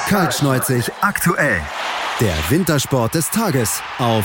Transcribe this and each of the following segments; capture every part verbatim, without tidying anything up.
Kaltschneuzig aktuell. Der Wintersport des Tages auf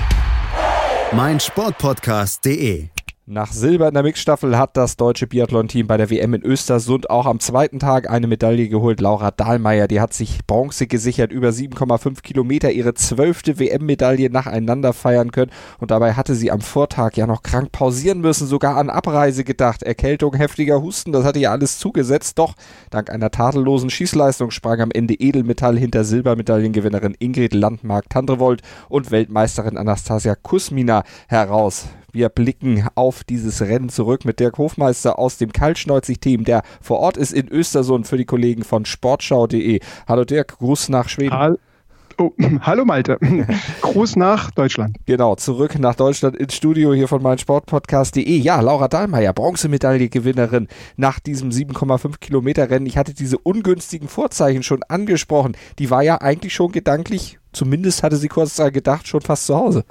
meinsportpodcast punkt de. Nach Silber in der Mixstaffel hat das deutsche Biathlon-Team bei der W M in Östersund auch am zweiten Tag eine Medaille geholt. Laura Dahlmeier, die hat sich Bronze gesichert, über sieben Komma fünf Kilometer, ihre zwölfte W M-Medaille nacheinander feiern können. Und dabei hatte sie am Vortag ja noch krank pausieren müssen, sogar an Abreise gedacht. Erkältung, heftiger Husten, das hatte ihr alles zugesetzt. Doch dank einer tadellosen Schießleistung sprang am Ende Edelmetall hinter Silbermedaillengewinnerin Ingrid Landmark-Tandrevold und Weltmeisterin Anastasia Kuzmina heraus. Wir blicken auf dieses Rennen zurück mit Dirk Hofmeister aus dem Kaltschneuzig-Team, der vor Ort ist in Östersund für die Kollegen von sportschau punkt de. Hallo Dirk, Gruß nach Schweden. Hall- oh, hallo Malte, Gruß nach Deutschland. Genau, zurück nach Deutschland ins Studio hier von meinsportpodcast punkt de. Ja, Laura Dahlmeier, Bronzemedaille-Gewinnerin nach diesem sieben Komma fünf Kilometer Rennen. Ich hatte diese ungünstigen Vorzeichen schon angesprochen. Die war ja eigentlich schon gedanklich, zumindest hatte sie kurz daran gedacht, schon fast zu Hause.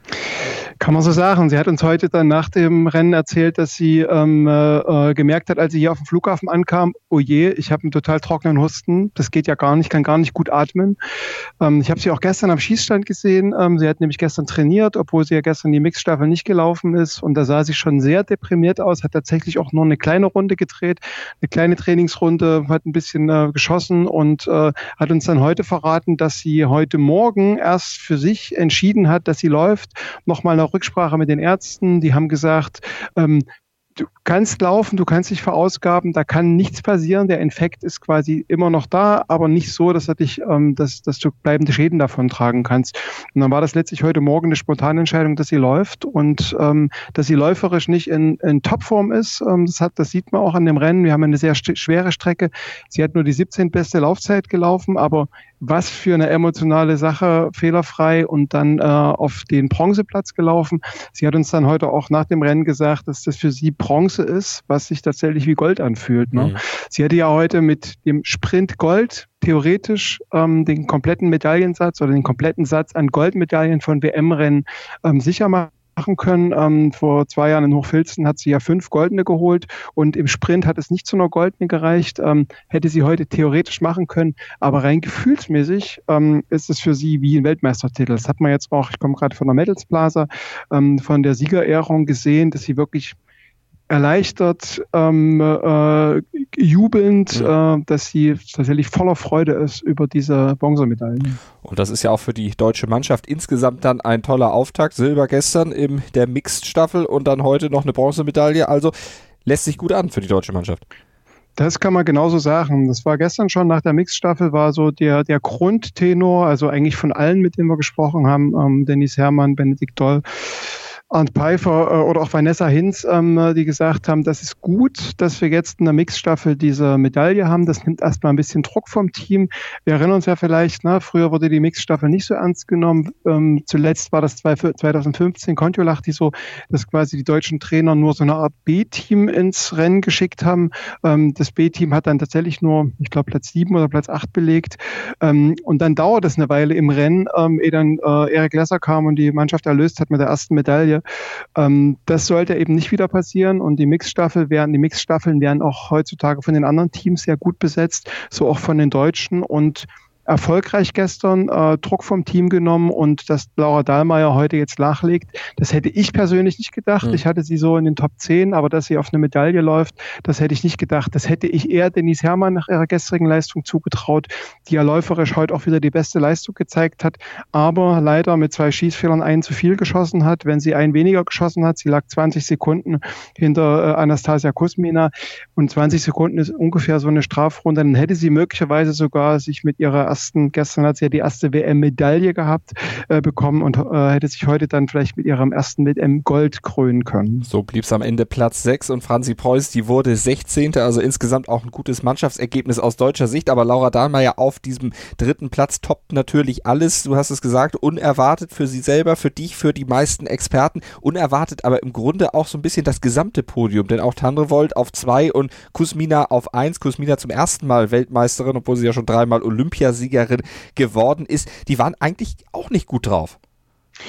Kann man so sagen. Sie hat uns heute dann nach dem Rennen erzählt, dass sie ähm, äh, gemerkt hat, als sie hier auf dem Flughafen ankam, oh je, ich habe einen total trockenen Husten, das geht ja gar nicht, kann gar nicht gut atmen. Ähm, ich habe sie auch gestern am Schießstand gesehen. Ähm, sie hat nämlich gestern trainiert, obwohl sie ja gestern die Mixstaffel nicht gelaufen ist. Und da sah sie schon sehr deprimiert aus, hat tatsächlich auch nur eine kleine Runde gedreht, eine kleine Trainingsrunde, hat ein bisschen äh, geschossen und äh, hat uns dann heute verraten, dass sie heute Morgen erst für sich entschieden hat, dass sie läuft. Nochmal eine Rücksprache mit den Ärzten, die haben gesagt, ähm, du kannst laufen, du kannst dich verausgaben, da kann nichts passieren, der Infekt ist quasi immer noch da, aber nicht so, dass er dich, ähm, dass, dass du bleibende Schäden davon tragen kannst. Und dann war das letztlich heute Morgen eine spontane Entscheidung, dass sie läuft und ähm, dass sie läuferisch nicht in, in Topform ist. Ähm, das, hat, das sieht man auch an dem Rennen. Wir haben eine sehr st- schwere Strecke. Sie hat nur die siebzehnte beste Laufzeit gelaufen, aber was für eine emotionale Sache, fehlerfrei und dann äh, auf den Bronzeplatz gelaufen. Sie hat uns dann heute auch nach dem Rennen gesagt, dass das für sie Bronze ist, was sich tatsächlich wie Gold anfühlt. Ne? Mhm. Sie hätte ja heute mit dem Sprint Gold theoretisch ähm, den kompletten Medaillensatz oder den kompletten Satz an Goldmedaillen von W M-Rennen ähm, sicher machen können. Ähm, vor zwei Jahren in Hochfilzen hat sie ja fünf Goldene geholt und im Sprint hat es nicht zu einer Goldene gereicht. Ähm, hätte sie heute theoretisch machen können, aber rein gefühlsmäßig ähm, ist es für sie wie ein Weltmeistertitel. Das hat man jetzt auch, ich komme gerade von der Medals Plaza, ähm, von der Siegerehrung gesehen, dass sie wirklich erleichtert, ähm, äh, jubelnd, ja. äh, dass sie tatsächlich voller Freude ist über diese Bronzemedaille. Und das ist ja auch für die deutsche Mannschaft insgesamt dann ein toller Auftakt. Silber gestern in der Mixed-Staffel und dann heute noch eine Bronzemedaille. Also lässt sich gut an für die deutsche Mannschaft. Das kann man genauso sagen. Das war gestern schon nach der Mixstaffel, war so der, der Grundtenor, also eigentlich von allen, mit denen wir gesprochen haben, ähm, Dennis Herrmann, Benedikt Doll, Arndt Pfeiffer äh, oder auch Vanessa Hinz, ähm, die gesagt haben, das ist gut, dass wir jetzt in der Mixstaffel diese Medaille haben. Das nimmt erstmal ein bisschen Druck vom Team. Wir erinnern uns ja vielleicht, ne, früher wurde die Mixstaffel nicht so ernst genommen. Ähm, zuletzt war das zwanzig fünfzehn Kontiolahti so, dass quasi die deutschen Trainer nur so eine Art B-Team ins Rennen geschickt haben. Ähm, das B-Team hat dann tatsächlich nur, ich glaube, Platz sieben oder Platz acht belegt. Ähm, und dann dauert es eine Weile im Rennen, ähm, ehe dann äh, Erik Lesser kam und die Mannschaft erlöst hat mit der ersten Medaille. Ähm, das sollte eben nicht wieder passieren und die Mixstaffel werden, die Mixstaffeln werden auch heutzutage von den anderen Teams sehr gut besetzt, so auch von den Deutschen und erfolgreich gestern, äh, Druck vom Team genommen und dass Laura Dahlmeier heute jetzt nachlegt, das hätte ich persönlich nicht gedacht. Mhm. Ich hatte sie so in den Top zehn, aber dass sie auf eine Medaille läuft, das hätte ich nicht gedacht. Das hätte ich eher Denise Herrmann nach ihrer gestrigen Leistung zugetraut, die ja läuferisch heute auch wieder die beste Leistung gezeigt hat, aber leider mit zwei Schießfehlern einen zu viel geschossen hat. Wenn sie einen weniger geschossen hat, sie lag zwanzig Sekunden hinter äh, Anastasia Kuzmina und zwanzig Sekunden ist ungefähr so eine Strafrunde, dann hätte sie möglicherweise sogar sich mit ihrer ersten, gestern hat sie ja die erste W M-Medaille gehabt, äh, bekommen und äh, hätte sich heute dann vielleicht mit ihrem ersten W M-Gold krönen können. So blieb es am Ende Platz sechs und Franzi Preuß, die wurde sechzehnte, also insgesamt auch ein gutes Mannschaftsergebnis aus deutscher Sicht, aber Laura Dahlmeier auf diesem dritten Platz toppt natürlich alles, du hast es gesagt, unerwartet für sie selber, für dich, für die meisten Experten, unerwartet, aber im Grunde auch so ein bisschen das gesamte Podium, denn auch Tandrevold auf zwei und Kuzmina auf eins, Kuzmina zum ersten Mal Weltmeisterin, obwohl sie ja schon dreimal Olympiasiegerin geworden ist, die waren eigentlich auch nicht gut drauf.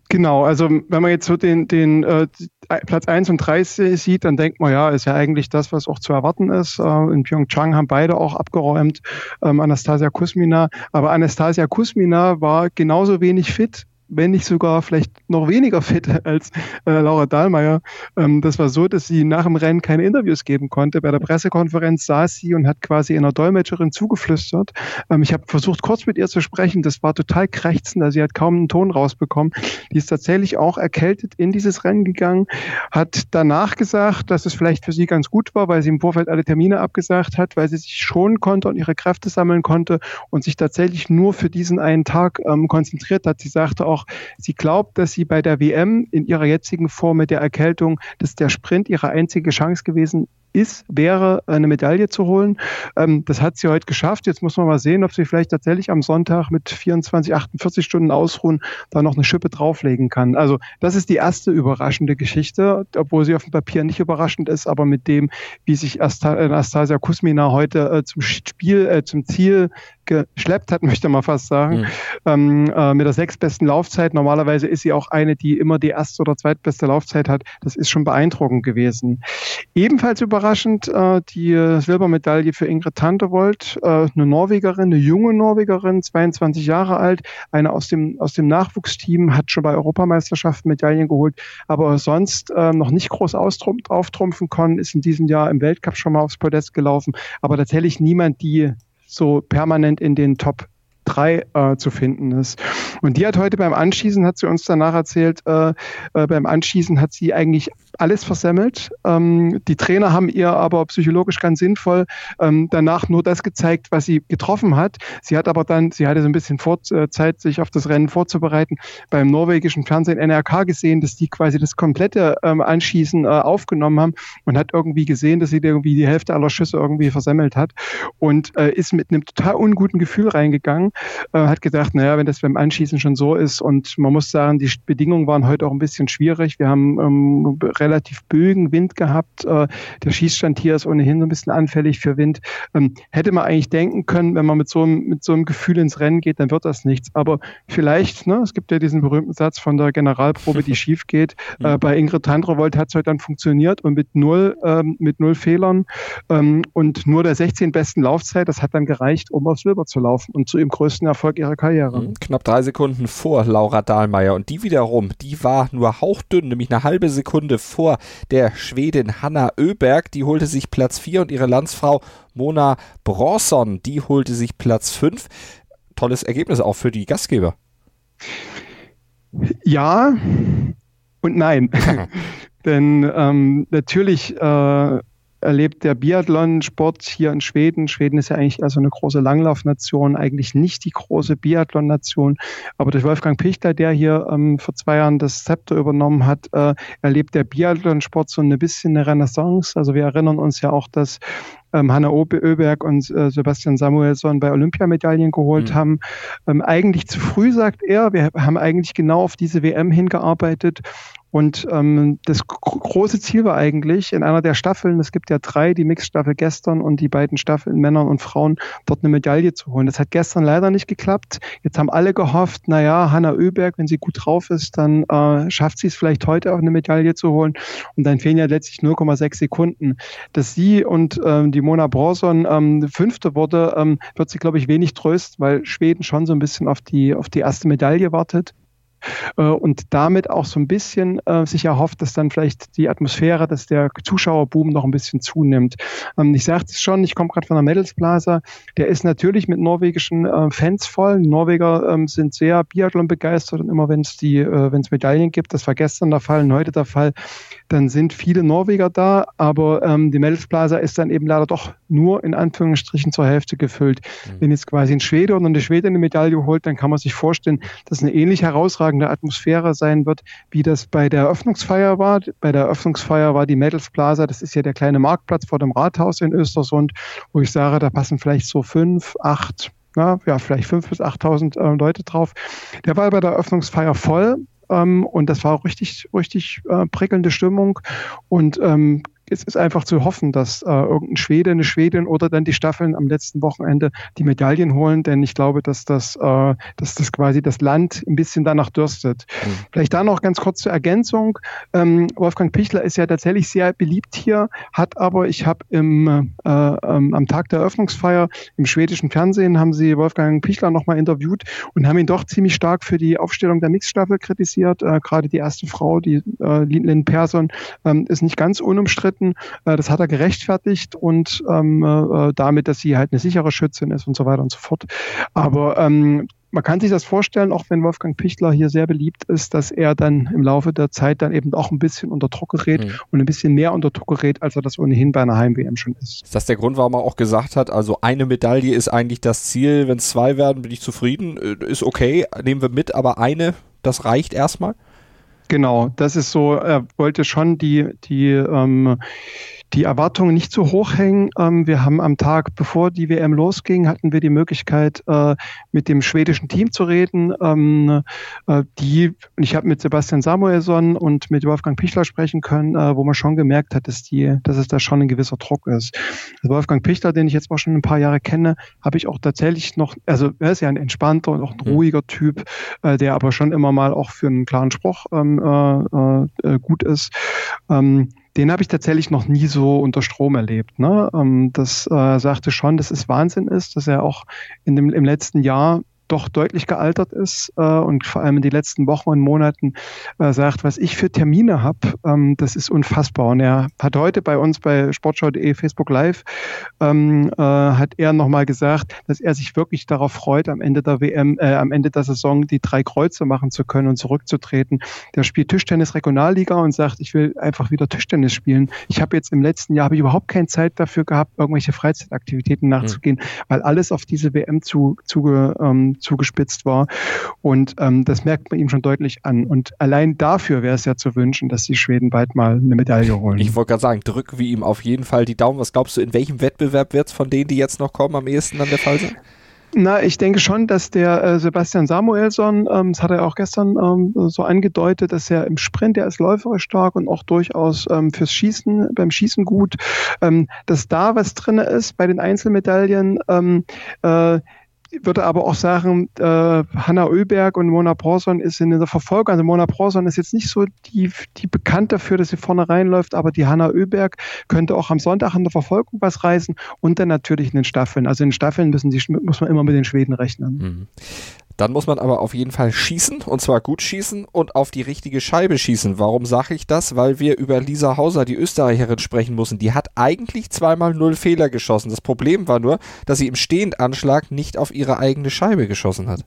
Genau, also wenn man jetzt so den, den äh, Platz eins und drei sieht, dann denkt man, ja, ist ja eigentlich das, was auch zu erwarten ist. Äh, in Pyeongchang haben beide auch abgeräumt, ähm, Anastasia Kuzmina. Aber Anastasia Kuzmina war genauso wenig fit, wenn nicht sogar vielleicht noch weniger fit als äh, Laura Dahlmeier. Ähm, das war so, dass sie nach dem Rennen keine Interviews geben konnte. Bei der Pressekonferenz saß sie und hat quasi einer Dolmetscherin zugeflüstert. Ähm, ich habe versucht, kurz mit ihr zu sprechen. Das war total krächzend. Also sie hat kaum einen Ton rausbekommen. Die ist tatsächlich auch erkältet in dieses Rennen gegangen, hat danach gesagt, dass es vielleicht für sie ganz gut war, weil sie im Vorfeld alle Termine abgesagt hat, weil sie sich schonen konnte und ihre Kräfte sammeln konnte und sich tatsächlich nur für diesen einen Tag ähm, konzentriert hat. Sie sagte auch, sie glaubt, dass sie bei der W M in ihrer jetzigen Form mit der Erkältung, dass der Sprint ihre einzige Chance gewesen ist, wäre, eine Medaille zu holen. Ähm, das hat sie heute geschafft. Jetzt muss man mal sehen, ob sie vielleicht tatsächlich am Sonntag mit vierundzwanzig, achtundvierzig Stunden Ausruhen da noch eine Schippe drauflegen kann. Also das ist die erste überraschende Geschichte, obwohl sie auf dem Papier nicht überraschend ist, aber mit dem, wie sich Anastasia Kuzmina heute äh, zum Spiel, äh, zum Ziel geschleppt hat, möchte man fast sagen, mhm. ähm, äh, mit der sechstbesten Laufzeit. Normalerweise ist sie auch eine, die immer die erste oder zweitbeste Laufzeit hat. Das ist schon beeindruckend gewesen. Ebenfalls überraschend äh, die Silbermedaille für Ingrid Tantevold, äh, eine Norwegerin, eine junge Norwegerin, zweiundzwanzig Jahre alt, eine aus dem, aus dem Nachwuchsteam, hat schon bei Europameisterschaften Medaillen geholt, aber sonst äh, noch nicht groß austrumpf, auftrumpfen können, ist in diesem Jahr im Weltcup schon mal aufs Podest gelaufen, aber tatsächlich niemand, die so permanent in den Top drei äh, zu finden ist. Und die hat heute beim Anschießen, hat sie uns danach erzählt, äh, äh, beim Anschießen hat sie eigentlich alles versemmelt. Ähm, die Trainer haben ihr aber psychologisch ganz sinnvoll ähm, danach nur das gezeigt, was sie getroffen hat. Sie hat aber dann, sie hatte so ein bisschen vor, äh, Zeit, sich auf das Rennen vorzubereiten, beim norwegischen Fernsehen N R K gesehen, dass die quasi das komplette ähm, Anschießen äh, aufgenommen haben und hat irgendwie gesehen, dass sie irgendwie die Hälfte aller Schüsse irgendwie versemmelt hat und äh, ist mit einem total unguten Gefühl reingegangen. Äh, hat gedacht, naja, wenn das beim Anschießen schon so ist, und man muss sagen, die Bedingungen waren heute auch ein bisschen schwierig. Wir haben ähm, relativ böigen Wind gehabt. Äh, der Schießstand hier ist ohnehin so ein bisschen anfällig für Wind. Ähm, hätte man eigentlich denken können, wenn man mit so einem, mit so einem Gefühl ins Rennen geht, dann wird das nichts. Aber vielleicht, ne, es gibt ja diesen berühmten Satz von der Generalprobe, die schief geht. Äh, bei Ingrid Tantevold hat es heute dann funktioniert und mit null, ähm, mit null Fehlern ähm, und nur der sechzehn besten Laufzeit, das hat dann gereicht, um auf Silber zu laufen und zu ihrem größten Erfolg ihrer Karriere. Knapp drei Sekunden vor Laura Dahlmeier, und die wiederum, die war nur hauchdünn, nämlich eine halbe Sekunde vor der Schwedin Hanna Öberg. Die holte sich Platz vier und ihre Landsfrau Mona Bronson, die holte sich Platz fünf. Tolles Ergebnis auch für die Gastgeber. Ja und nein. Denn ähm, natürlich äh, erlebt der Biathlon-Sport hier in Schweden. Schweden ist ja eigentlich also eine große Langlaufnation, eigentlich nicht die große Biathlon-Nation. Aber durch Wolfgang Pichler, der hier ähm, vor zwei Jahren das Zepter übernommen hat, äh, erlebt der Biathlon-Sport so ein bisschen eine Renaissance. Also wir erinnern uns ja auch, dass ähm, Hanna Öberg und äh, Sebastian Samuelsson bei Olympiamedaillen geholt mhm. haben. Ähm, eigentlich zu früh, sagt er. Wir haben eigentlich genau auf diese W M hingearbeitet. Und ähm, das große Ziel war eigentlich, in einer der Staffeln, es gibt ja drei, die Mixstaffel gestern und die beiden Staffeln Männern und Frauen, dort eine Medaille zu holen. Das hat gestern leider nicht geklappt. Jetzt haben alle gehofft, naja, Hanna Öberg, wenn sie gut drauf ist, dann äh, schafft sie es vielleicht heute auch eine Medaille zu holen. Und dann fehlen ja letztlich null Komma sechs Sekunden. Dass sie und ähm, die Mona Bronson ähm, Fünfte wurde, ähm, wird sie, glaube ich, wenig trösten, weil Schweden schon so ein bisschen auf die, auf die erste Medaille wartet. Und damit auch so ein bisschen äh, sich erhofft, dass dann vielleicht die Atmosphäre, dass der Zuschauerboom noch ein bisschen zunimmt. Ähm, ich sagte es schon, ich komme gerade von der Medals Plaza, der ist natürlich mit norwegischen äh, Fans voll. Die Norweger ähm, sind sehr Biathlon begeistert, und immer wenn es die, äh, wenn es Medaillen gibt, das war gestern der Fall und heute der Fall, dann sind viele Norweger da, aber ähm, die Medals Plaza ist dann eben leider doch nur in Anführungsstrichen zur Hälfte gefüllt. Mhm. Wenn jetzt quasi ein Schwede oder eine Schwedin eine Medaille holt, dann kann man sich vorstellen, dass eine ähnlich herausragende Atmosphäre sein wird, wie das bei der Eröffnungsfeier war. Bei der Eröffnungsfeier war die Medals Plaza, das ist ja der kleine Marktplatz vor dem Rathaus in Östersund, wo ich sage, da passen vielleicht so fünf, acht, na, ja, vielleicht fünf bis achttausend äh, Leute drauf. Der war bei der Eröffnungsfeier voll. Um, und das war auch richtig, richtig äh, prickelnde Stimmung. Und ähm, es ist einfach zu hoffen, dass äh, irgendein Schwede, eine Schwedin oder dann die Staffeln am letzten Wochenende die Medaillen holen, denn ich glaube, dass das, äh, dass das quasi das Land ein bisschen danach dürstet. Mhm. Vielleicht da noch ganz kurz zur Ergänzung. Ähm, Wolfgang Pichler ist ja tatsächlich sehr beliebt hier, hat aber, ich habe im äh, ähm, am Tag der Eröffnungsfeier im schwedischen Fernsehen haben sie Wolfgang Pichler nochmal interviewt und haben ihn doch ziemlich stark für die Aufstellung der Mixstaffel kritisiert. Äh, gerade die erste Frau, die äh, Lynn Persson, ähm, ist nicht ganz unumstritten. Äh, das hat er gerechtfertigt und ähm, äh, damit, dass sie halt eine sichere Schützin ist und so weiter und so fort. Aber ähm, man kann sich das vorstellen, auch wenn Wolfgang Pichler hier sehr beliebt ist, dass er dann im Laufe der Zeit dann eben auch ein bisschen unter Druck gerät mhm. und ein bisschen mehr unter Druck gerät, als er das ohnehin bei einer Heim-W M schon ist. Ist das der Grund, warum er auch gesagt hat, also eine Medaille ist eigentlich das Ziel, wenn es zwei werden, bin ich zufrieden, ist okay, nehmen wir mit, aber eine, das reicht erstmal? Genau, das ist so, er wollte schon die, die, ähm, die Erwartungen nicht zu hoch hängen. Ähm, wir haben am Tag, bevor die W M losging, hatten wir die Möglichkeit, äh, mit dem schwedischen Team zu reden. Ähm, äh, die, ich habe mit Sebastian Samuelsson und mit Wolfgang Pichler sprechen können, äh, wo man schon gemerkt hat, dass, die, dass es da schon ein gewisser Druck ist. Also Wolfgang Pichler, den ich jetzt auch schon ein paar Jahre kenne, habe ich auch tatsächlich noch, also er ist ja ein entspannter und auch ein ruhiger Typ, äh, der aber schon immer mal auch für einen klaren Spruch ähm, äh, äh, gut ist. Ähm, Den habe ich tatsächlich noch nie so unter Strom erlebt. Ne? Ähm, das äh, sagte schon, dass es Wahnsinn ist, dass er auch in dem, im letzten Jahr doch deutlich gealtert ist äh, und vor allem in den letzten Wochen und Monaten äh, sagt, was ich für Termine habe, ähm, das ist unfassbar. Und er hat heute bei uns bei sportschau punkt de Facebook Live, ähm, äh, hat er nochmal gesagt, dass er sich wirklich darauf freut, am Ende der W M, äh, am Ende der Saison die drei Kreuze machen zu können und zurückzutreten. Der spielt Tischtennis Regionalliga und sagt, ich will einfach wieder Tischtennis spielen. Ich habe jetzt im letzten Jahr habe ich überhaupt keine Zeit dafür gehabt, irgendwelche Freizeitaktivitäten nachzugehen, mhm. weil alles auf diese W M zu, zuge, ähm, zugespitzt war. Und ähm, das merkt man ihm schon deutlich an. Und allein dafür wäre es ja zu wünschen, dass die Schweden bald mal eine Medaille holen. Ich wollte gerade sagen, drücken wir ihm auf jeden Fall die Daumen. Was glaubst du, in welchem Wettbewerb wird es von denen, die jetzt noch kommen, am ehesten dann der Fall sein? Na, ich denke schon, dass der äh, Sebastian Samuelsson, ähm, das hat er auch gestern ähm, so angedeutet, dass er im Sprint, der ist läuferisch stark und auch durchaus ähm, fürs Schießen, beim Schießen gut, ähm, dass da was drin ist bei den Einzelmedaillen, ähm, äh, würde aber auch sagen, äh, Hanna Oeberg und Mona Brorsson ist in der Verfolgung. Also Mona Brorsson ist jetzt nicht so die, die bekannt dafür, dass sie vorne reinläuft, aber die Hanna Oeberg könnte auch am Sonntag in der Verfolgung was reißen und dann natürlich in den Staffeln. Also in den Staffeln müssen die, muss man immer mit den Schweden rechnen. Mhm. Dann muss man aber auf jeden Fall schießen, und zwar gut schießen und auf die richtige Scheibe schießen. Warum sage ich das? Weil wir über Lisa Hauser, die Österreicherin, sprechen müssen. Die hat eigentlich zweimal null Fehler geschossen. Das Problem war nur, dass sie im Stehendanschlag nicht auf ihre eigene Scheibe geschossen hat.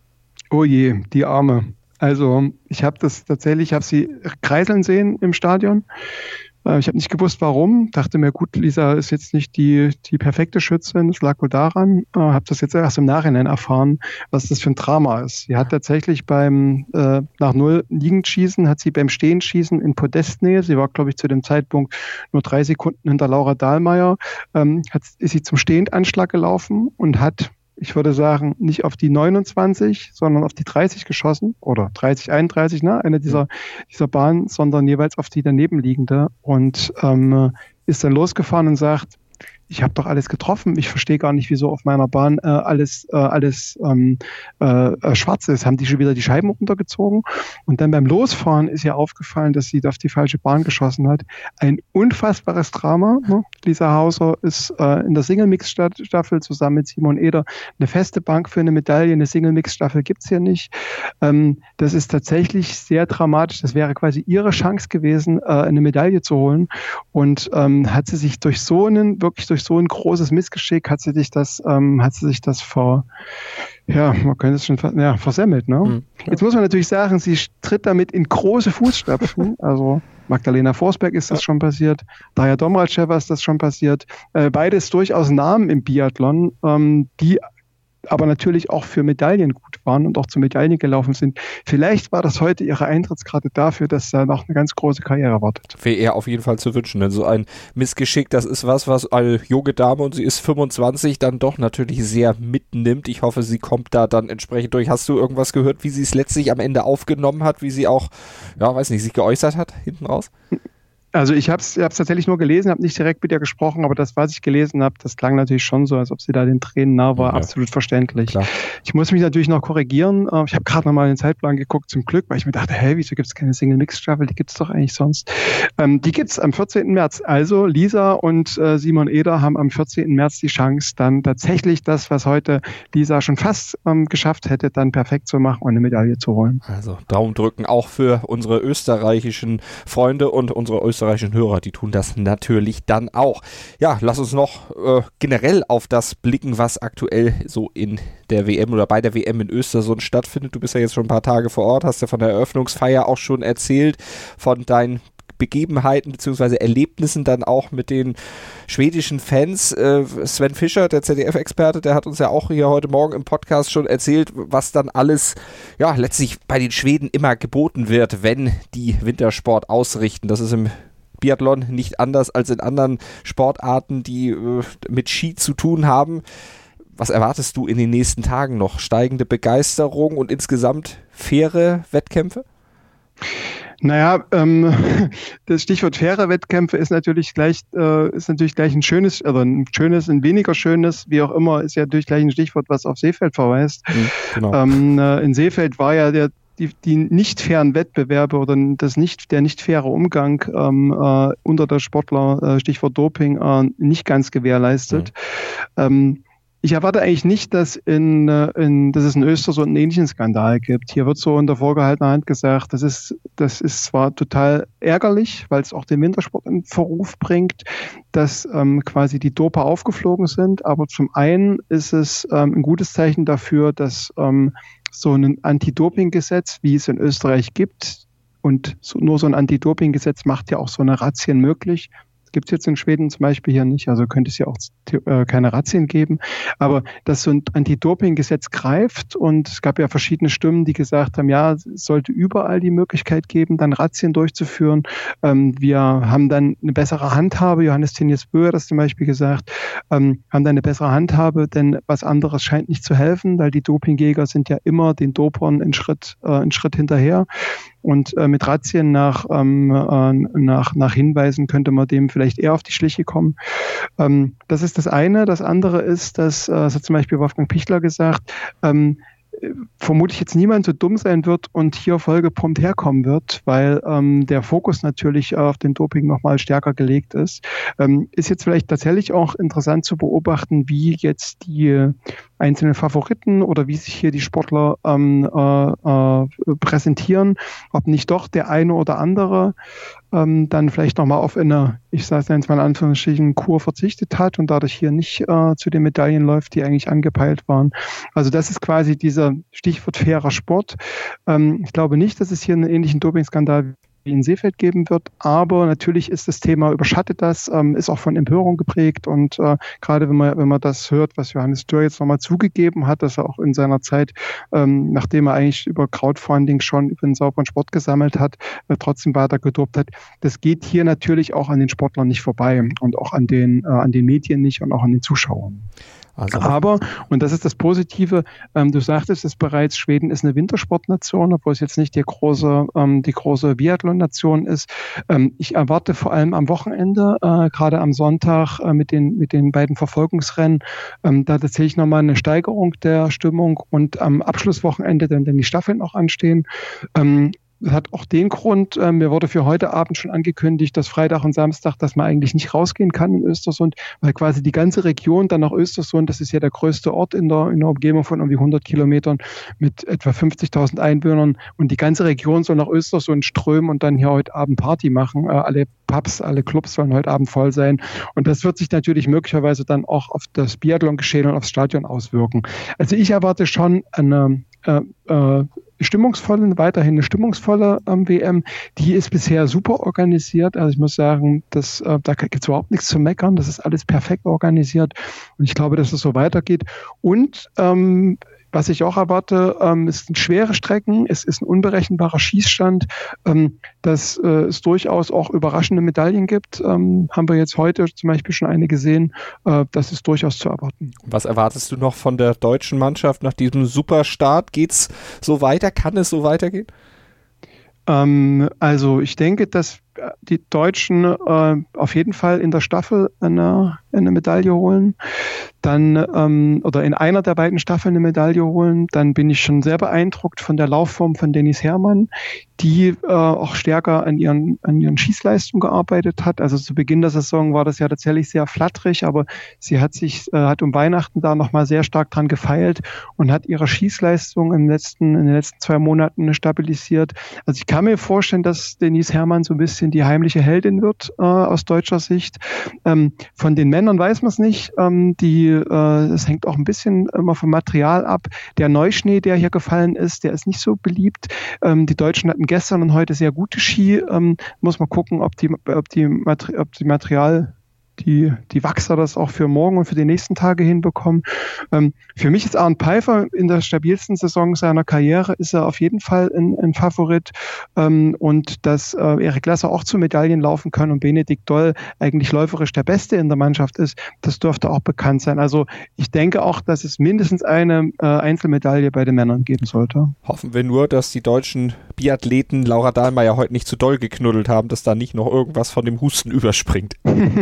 Oh je, die Arme. Also ich habe das tatsächlich, ich habe sie kreiseln sehen im Stadion. Ich habe nicht gewusst, warum. Dachte mir, gut, Lisa ist jetzt nicht die, die perfekte Schützin. Es lag wohl daran. Äh, habe das jetzt erst im Nachhinein erfahren, was das für ein Drama ist. Sie hat tatsächlich beim äh, nach Null liegend schießen, hat sie beim Stehenschießen in Podestnähe, sie war, glaube ich, zu dem Zeitpunkt nur drei Sekunden hinter Laura Dahlmeier, ähm, hat, ist sie zum Stehendanschlag gelaufen und hat, ich würde sagen, nicht auf die neunundzwanzig, sondern auf die dreißig geschossen oder dreißig, einunddreißig, ne, eine dieser, dieser Bahnen, sondern jeweils auf die daneben liegende und ähm, ist dann losgefahren und sagt, ich habe doch alles getroffen, ich verstehe gar nicht, wieso auf meiner Bahn äh, alles äh, alles ähm, äh, schwarz ist. Haben die schon wieder die Scheiben runtergezogen? Und dann beim Losfahren ist ihr aufgefallen, dass sie auf die falsche Bahn geschossen hat. Ein unfassbares Drama. Ne? Lisa Hauser ist äh, in der Single-Mix-Staffel zusammen mit Simon Eder eine feste Bank für eine Medaille. Eine Single-Mix-Staffel gibt's hier nicht. Ähm, das ist tatsächlich sehr dramatisch. Das wäre quasi ihre Chance gewesen, äh, eine Medaille zu holen. Und ähm, hat sie sich durch so einen, wirklich durch so ein großes Missgeschick hat sie sich das, ähm, hat sie sich das vor, ja, man könnte es schon, ja, versemmelt, ne? Mhm. Jetzt muss man natürlich sagen, sie tritt damit in große Fußstapfen, also Magdalena Forsberg ist das schon passiert, Darja Domracheva ist das schon passiert, äh, beides durchaus Namen im Biathlon, ähm, die aber natürlich auch für Medaillen gut waren und auch zu Medaillen gelaufen sind. Vielleicht war das heute ihre Eintrittskarte dafür, dass da noch eine ganz große Karriere wartet. Wäre eher auf jeden Fall zu wünschen, denn so ein Missgeschick, das ist was, was eine junge Dame, und sie ist fünfundzwanzig, dann doch natürlich sehr mitnimmt. Ich hoffe, sie kommt da dann entsprechend durch. Hast du irgendwas gehört, wie sie es letztlich am Ende aufgenommen hat, wie sie auch, ja, weiß nicht, sich geäußert hat, hinten raus? Also ich habe es tatsächlich nur gelesen, habe nicht direkt mit ihr gesprochen, aber das, was ich gelesen habe, das klang natürlich schon so, als ob sie da den Tränen nah war, ja. Absolut verständlich. Klar. Ich muss mich natürlich noch korrigieren. Ich habe gerade nochmal in den Zeitplan geguckt, zum Glück, weil ich mir dachte, hä, wieso gibt es keine Single-Mix-Staffel? Die gibt es doch eigentlich sonst. Ähm, die gibt es am vierzehnten März. Also Lisa und äh, Simon Eder haben am vierzehnten März die Chance, dann tatsächlich das, was heute Lisa schon fast ähm, geschafft hätte, dann perfekt zu machen und eine Medaille zu holen. Also Daumen drücken auch für unsere österreichischen Freunde und unsere österreichischen österreichischen Hörer, die tun das natürlich dann auch. Ja, lass uns noch äh, generell auf das blicken, was aktuell so in der W M oder bei der W M in Östersund stattfindet. Du bist ja jetzt schon ein paar Tage vor Ort, hast ja von der Eröffnungsfeier auch schon erzählt, von deinen Begebenheiten bzw. Erlebnissen dann auch mit den schwedischen Fans. Äh, Sven Fischer, der Z D F-Experte, der hat uns ja auch hier heute Morgen im Podcast schon erzählt, was dann alles ja letztlich bei den Schweden immer geboten wird, wenn die Wintersport ausrichten. Das ist im Biathlon nicht anders als in anderen Sportarten, die äh, mit Ski zu tun haben. Was erwartest du in den nächsten Tagen noch? Steigende Begeisterung und insgesamt faire Wettkämpfe? Naja, ähm, das Stichwort faire Wettkämpfe ist natürlich gleich, äh, ist natürlich gleich ein schönes, also ein schönes, ein weniger schönes, wie auch immer, ist ja natürlich gleich ein Stichwort, was auf Seefeld verweist. Mhm, genau. ähm, äh, in Seefeld war ja der Die, die nicht fairen Wettbewerbe oder das nicht, der nicht faire Umgang ähm, äh, unter der Sportler, äh, Stichwort Doping, äh, nicht ganz gewährleistet. Mhm. Ähm, ich erwarte eigentlich nicht, dass, in, in, dass es in Östersund einen ähnlichen Skandal gibt. Hier wird so in der vorgehaltenen Hand gesagt, das ist, das ist zwar total ärgerlich, weil es auch den Wintersport in Verruf bringt, dass ähm, quasi die Doper aufgeflogen sind, aber zum einen ist es ähm, ein gutes Zeichen dafür, dass ähm, so ein Anti-Doping-Gesetz, wie es in Österreich gibt, und so, nur so ein Anti-Doping-Gesetz macht ja auch so eine Razzien möglich. Das gibt es jetzt in Schweden zum Beispiel hier nicht, also könnte es ja auch äh, keine Razzien geben. Aber dass so ein Anti-Doping-Gesetz greift, und es gab ja verschiedene Stimmen, die gesagt haben, ja, es sollte überall die Möglichkeit geben, dann Razzien durchzuführen. Ähm, wir haben dann eine bessere Handhabe, Johannes Tinius-Bö hat das zum Beispiel gesagt, ähm, haben dann eine bessere Handhabe, denn was anderes scheint nicht zu helfen, weil die Dopingjäger sind ja immer den Dopern einen Schritt, äh, einen Schritt hinterher. Und äh, mit Razzien nach, ähm, äh, nach, nach Hinweisen könnte man dem vielleicht eher auf die Schliche kommen. Ähm, das ist das eine. Das andere ist, dass, äh, das hat zum Beispiel Wolfgang Pichler gesagt, ähm, vermutlich jetzt niemand so dumm sein wird und hier vollgepumpt herkommen wird, weil ähm, der Fokus natürlich auf den Doping nochmal stärker gelegt ist. Ähm, ist jetzt vielleicht tatsächlich auch interessant zu beobachten, wie jetzt die einzelnen Favoriten oder wie sich hier die Sportler ähm, äh, äh, präsentieren, ob nicht doch der eine oder andere ähm, dann vielleicht nochmal auf eine, ich sage es jetzt mal in Anführungsstrichen, Kur verzichtet hat und dadurch hier nicht äh, zu den Medaillen läuft, die eigentlich angepeilt waren. Also das ist quasi dieser Stichwort fairer Sport. Ähm, ich glaube nicht, dass es hier einen ähnlichen Dopingskandal wie in Seefeld geben wird, aber natürlich ist das Thema, überschattet das, ähm, ist auch von Empörung geprägt und äh, gerade wenn man wenn man das hört, was Johannes Dürr jetzt nochmal zugegeben hat, dass er auch in seiner Zeit, ähm, nachdem er eigentlich über Crowdfunding schon über den sauberen Sport gesammelt hat, äh, trotzdem weiter gedopt hat, das geht hier natürlich auch an den Sportlern nicht vorbei und auch an den, äh, an den Medien nicht und auch an den Zuschauern. Also aber, und das ist das Positive, ähm, du sagtest es bereits, Schweden ist eine Wintersportnation, obwohl es jetzt nicht die große, ähm, die große Biathlon-Nation ist. Ähm, ich erwarte vor allem am Wochenende, äh, gerade am Sonntag äh, mit den, mit den beiden Verfolgungsrennen, ähm, da tatsächlich nochmal eine Steigerung der Stimmung und am Abschlusswochenende, dann, wenn die Staffeln auch anstehen, ähm, das hat auch den Grund, äh, mir wurde für heute Abend schon angekündigt, dass Freitag und Samstag, dass man eigentlich nicht rausgehen kann in Östersund, weil quasi die ganze Region dann nach Östersund, das ist ja der größte Ort in der, in der Umgebung von irgendwie hundert Kilometern mit etwa fünfzigtausend Einwohnern und die ganze Region soll nach Östersund strömen und dann hier heute Abend Party machen. Äh, alle Pubs, alle Clubs sollen heute Abend voll sein und das wird sich natürlich möglicherweise dann auch auf das Biathlon-Geschehen und aufs Stadion auswirken. Also ich erwarte schon eine äh, äh, stimmungsvolle, weiterhin eine stimmungsvolle ähm, W M. Die ist bisher super organisiert. Also ich muss sagen, das, äh, da gibt es überhaupt nichts zu meckern. Das ist alles perfekt organisiert. Und ich glaube, dass es so weitergeht. Und ähm, was ich auch erwarte, ähm, es sind schwere Strecken, es ist ein unberechenbarer Schießstand, ähm, dass äh, es durchaus auch überraschende Medaillen gibt. Ähm, haben wir jetzt heute zum Beispiel schon eine gesehen. Äh, das ist durchaus zu erwarten. Was erwartest du noch von der deutschen Mannschaft nach diesem Superstart? Geht's so weiter? Kann es so weitergehen? Ähm, also ich denke, dass die Deutschen äh, auf jeden Fall in der Staffel eine, eine Medaille holen, dann ähm, oder in einer der beiden Staffeln eine Medaille holen, dann bin ich schon sehr beeindruckt von der Laufform von Denise Herrmann, die äh, auch stärker an ihren, an ihren Schießleistungen gearbeitet hat. Also zu Beginn der Saison war das ja tatsächlich sehr flattrig, aber sie hat sich, äh, hat um Weihnachten da nochmal sehr stark dran gefeilt und hat ihre Schießleistung im letzten, in den letzten zwei Monaten stabilisiert. Also ich kann mir vorstellen, dass Denise Herrmann so ein bisschen die heimliche Heldin wird äh, aus deutscher Sicht. Ähm, von den Männern weiß man es nicht. Ähm, die, äh, es hängt auch ein bisschen immer vom Material ab. Der Neuschnee, der hier gefallen ist, der ist nicht so beliebt. Ähm, die Deutschen hatten gestern und heute sehr gute Ski. Ähm, muss man gucken, ob die, ob die, Materi- ob die Material Die, die Wachser das auch für morgen und für die nächsten Tage hinbekommen. Ähm, für mich ist Arnd Pfeiffer in der stabilsten Saison seiner Karriere, ist er auf jeden Fall ein, ein Favorit. Ähm, und dass äh, Erik Lesser auch zu Medaillen laufen kann und Benedikt Doll eigentlich läuferisch der Beste in der Mannschaft ist, das dürfte auch bekannt sein. Also ich denke auch, dass es mindestens eine äh, Einzelmedaille bei den Männern geben sollte. Hoffen wir nur, dass die deutschen Biathleten Laura Dahlmeier heute nicht zu doll geknuddelt haben, dass da nicht noch irgendwas von dem Husten überspringt.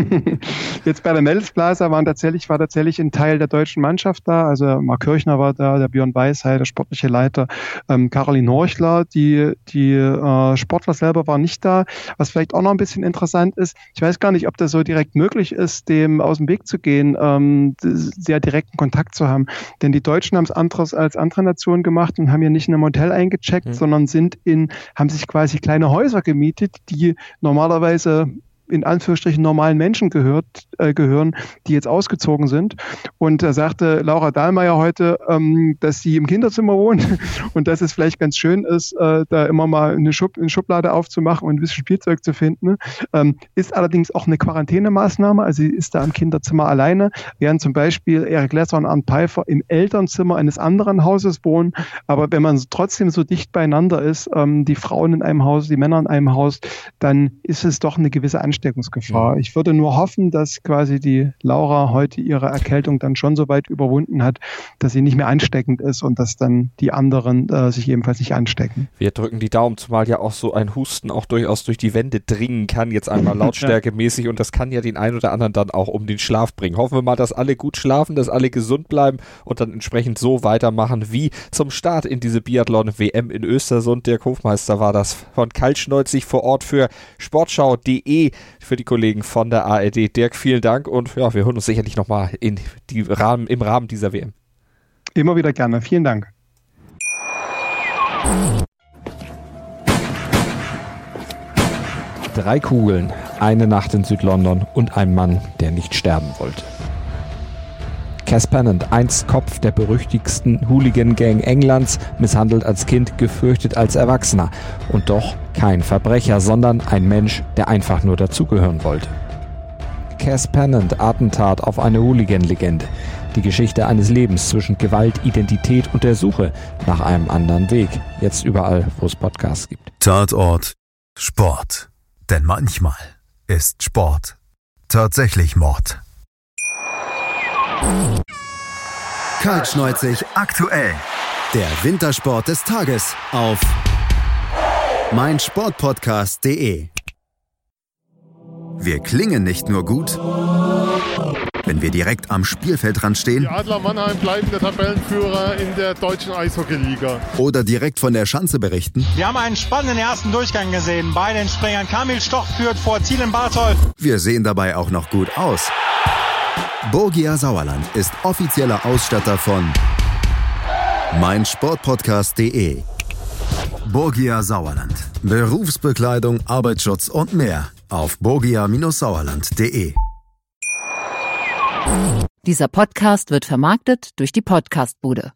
Jetzt bei der Mädelsblase waren tatsächlich, war tatsächlich ein Teil der deutschen Mannschaft da. Also Marc Kirchner war da, der Björn Weisheit, der sportliche Leiter, ähm, Caroline Horchler, die, die äh, Sportler selber waren nicht da. Was vielleicht auch noch ein bisschen interessant ist, ich weiß gar nicht, ob das so direkt möglich ist, dem aus dem Weg zu gehen, ähm, sehr direkten Kontakt zu haben. Denn die Deutschen haben es anderes als andere Nationen gemacht und haben hier nicht in einem Hotel eingecheckt, mhm. sondern sind in, haben sich quasi kleine Häuser gemietet, die normalerweise in Anführungsstrichen normalen Menschen gehört, äh, gehören, die jetzt ausgezogen sind. Und da sagte Laura Dahlmeier heute, ähm, dass sie im Kinderzimmer wohnt und dass es vielleicht ganz schön ist, äh, da immer mal eine, Schub, eine Schublade aufzumachen und ein bisschen Spielzeug zu finden. Ähm, ist allerdings auch eine Quarantänemaßnahme, also sie ist da im Kinderzimmer alleine, während zum Beispiel Erik Lesser und Arnd Pfeiffer im Elternzimmer eines anderen Hauses wohnen. Aber wenn man trotzdem so dicht beieinander ist, ähm, die Frauen in einem Haus, die Männer in einem Haus, dann ist es doch eine gewisse Anstrengung. Ansteckungsgefahr. Ich würde nur hoffen, dass quasi die Laura heute ihre Erkältung dann schon so weit überwunden hat, dass sie nicht mehr ansteckend ist und dass dann die anderen äh, sich ebenfalls nicht anstecken. Wir drücken die Daumen, zumal ja auch so ein Husten auch durchaus durch die Wände dringen kann, jetzt einmal lautstärkemäßig und das kann ja den einen oder anderen dann auch um den Schlaf bringen. Hoffen wir mal, dass alle gut schlafen, dass alle gesund bleiben und dann entsprechend so weitermachen wie zum Start in diese Biathlon-W M in Östersund. Der Hofmeister war das von Kaltschneuzig vor Ort für sportschau punkt de. Für die Kollegen von der A R D. Dirk, vielen Dank und ja, wir hören uns sicherlich nochmal in die Rahmen, im Rahmen dieser W M. Immer wieder gerne. Vielen Dank. Drei Kugeln, eine Nacht in Südlondon und ein Mann, der nicht sterben wollte. Cass Pennant, einst Kopf der berüchtigsten Hooligan-Gang Englands, misshandelt als Kind, gefürchtet als Erwachsener. Und doch kein Verbrecher, sondern ein Mensch, der einfach nur dazugehören wollte. Cass Pennant, Attentat auf eine Hooligan-Legende. Die Geschichte eines Lebens zwischen Gewalt, Identität und der Suche nach einem anderen Weg. Jetzt überall, wo es Podcasts gibt. Tatort Sport. Denn manchmal ist Sport tatsächlich Mord. Kaltschneuzig aktuell. Der Wintersport des Tages auf meinsportpodcast punkt de. Wir klingen nicht nur gut, wenn wir direkt am Spielfeldrand stehen. Die Adler Mannheim bleiben der Tabellenführer in der deutschen Eishockeyliga. Oder direkt von der Schanze berichten. Wir haben einen spannenden ersten Durchgang gesehen. Bei den Springern Kamil Stoch führt vor Zielen Barthold. Wir sehen dabei auch noch gut aus. Borgia Sauerland ist offizieller Ausstatter von meinsportpodcast punkt de. Borgia Sauerland. Berufsbekleidung, Arbeitsschutz und mehr auf borgia Sauerland punkt de. Dieser Podcast wird vermarktet durch die Podcastbude.